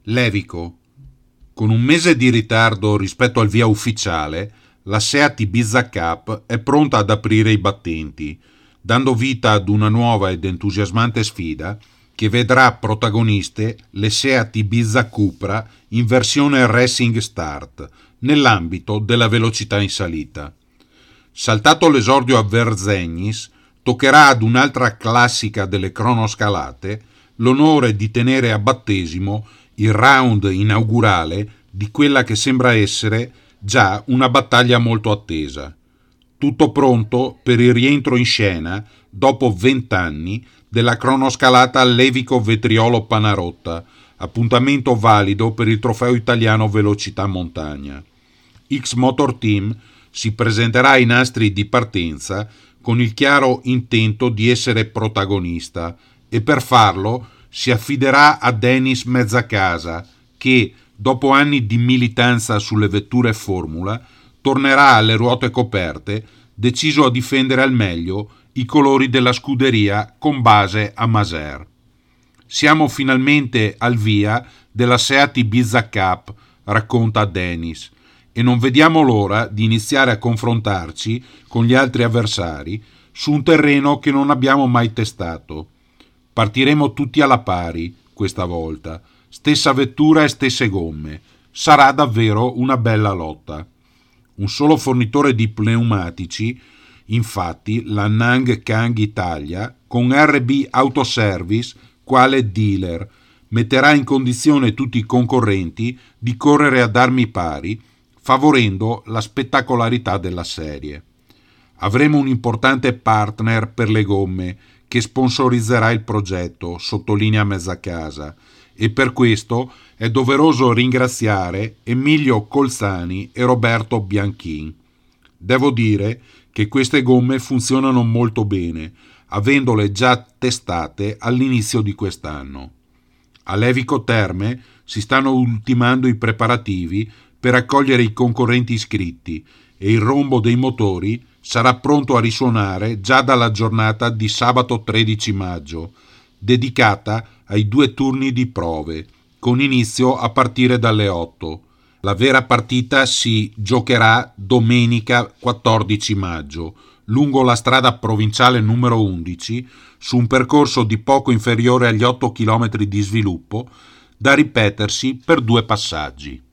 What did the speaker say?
Levico. Con un mese di ritardo rispetto al via ufficiale, la Seat Ibiza Cup è pronta ad aprire i battenti, dando vita ad una nuova ed entusiasmante sfida che vedrà protagoniste le Seat Ibiza Cupra in versione Racing Start, nell'ambito della velocità in salita. Saltato l'esordio a Verzegnis, toccherà ad un'altra classica delle cronoscalate l'onore di tenere a battesimo il round inaugurale di quella che sembra essere già una battaglia molto attesa. Tutto pronto per il rientro in scena, dopo 20 anni, della cronoscalata Levico Vetriolo Panarotta, appuntamento valido per il trofeo italiano velocità montagna. X Motor Team si presenterà ai nastri di partenza con il chiaro intento di essere protagonista e per farlo si affiderà a Denis Mezzacasa che, dopo anni di militanza sulle vetture Formula, tornerà alle ruote coperte, deciso a difendere al meglio i colori della scuderia con base a Maser. Siamo finalmente al via della Seat Ibiza Cup, racconta Denis, e non vediamo l'ora di iniziare a confrontarci con gli altri avversari su un terreno che non abbiamo mai testato. Partiremo tutti alla pari questa volta, stessa vettura e stesse gomme. Sarà davvero una bella lotta. Un solo fornitore di pneumatici, infatti la Nang Kang Italia, con RB Autoservice quale dealer, metterà in condizione tutti i concorrenti di correre ad armi pari, favorendo la spettacolarità della serie. Avremo un importante partner per le gomme che sponsorizzerà il progetto, sottolinea Mezzacasa, e per questo è doveroso ringraziare Emilio Colzani e Roberto Bianchin. Devo dire che queste gomme funzionano molto bene, avendole già testate all'inizio di quest'anno. A Levico Terme si stanno ultimando i preparativi per accogliere i concorrenti iscritti e il rombo dei motori sarà pronto a risuonare già dalla giornata di sabato 13 maggio, dedicata ai 2 turni di prove, con inizio a partire dalle 8. La vera partita si giocherà domenica 14 maggio, lungo la strada provinciale numero 11, su un percorso di poco inferiore agli 8 km di sviluppo, da ripetersi per 2 passaggi.